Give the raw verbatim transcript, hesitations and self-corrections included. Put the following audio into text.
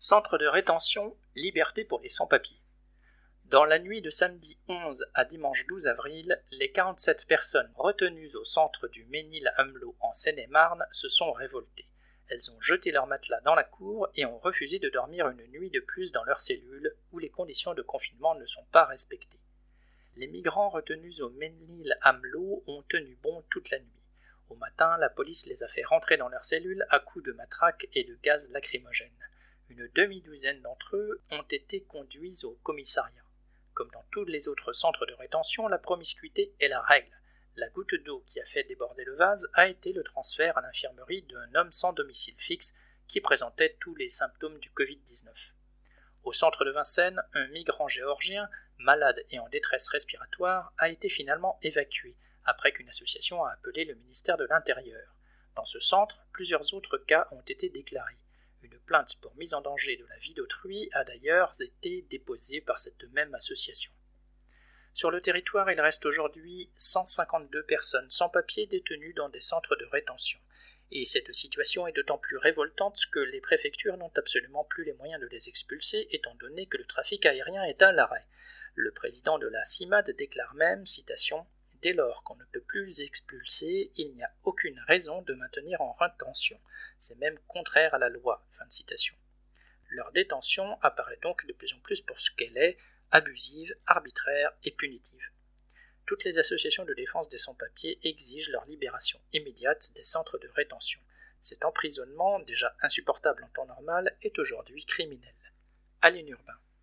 Centre de rétention, liberté pour les sans-papiers. Dans la nuit de samedi onze à dimanche douze avril, les quarante-sept personnes retenues au centre du Mesnil-Amelot en Seine-et-Marne se sont révoltées. Elles ont jeté leurs matelas dans la cour et ont refusé de dormir une nuit de plus dans leur cellule où les conditions de confinement ne sont pas respectées. Les migrants retenus au Mesnil-Amelot ont tenu bon toute la nuit. Au matin, la police les a fait rentrer dans leur cellule à coups de matraque et de gaz lacrymogène. Une demi-douzaine d'entre eux ont été conduits au commissariat. Comme dans tous les autres centres de rétention, la promiscuité est la règle. La goutte d'eau qui a fait déborder le vase a été le transfert à l'infirmerie d'un homme sans domicile fixe qui présentait tous les symptômes du covid dix-neuf. Au centre de Vincennes, un migrant géorgien, malade et en détresse respiratoire, a été finalement évacué, après qu'une association a appelé le ministère de l'Intérieur. Dans ce centre, plusieurs autres cas ont été déclarés. Une plainte pour mise en danger de la vie d'autrui a d'ailleurs été déposée par cette même association. Sur le territoire, il reste aujourd'hui cent cinquante-deux personnes sans papier détenues dans des centres de rétention. Et cette situation est d'autant plus révoltante que les préfectures n'ont absolument plus les moyens de les expulser, étant donné que le trafic aérien est à l'arrêt. Le président de la CIMAD déclare même, citation, « Dès lors qu'on ne peut plus expulser, il n'y a aucune raison de maintenir en rétention. C'est même contraire à la loi. » Fin de citation. Leur détention apparaît donc de plus en plus pour ce qu'elle est, abusive, arbitraire et punitive. Toutes les associations de défense des sans-papiers exigent leur libération immédiate des centres de rétention. Cet emprisonnement, déjà insupportable en temps normal, est aujourd'hui criminel. Aline Urbain.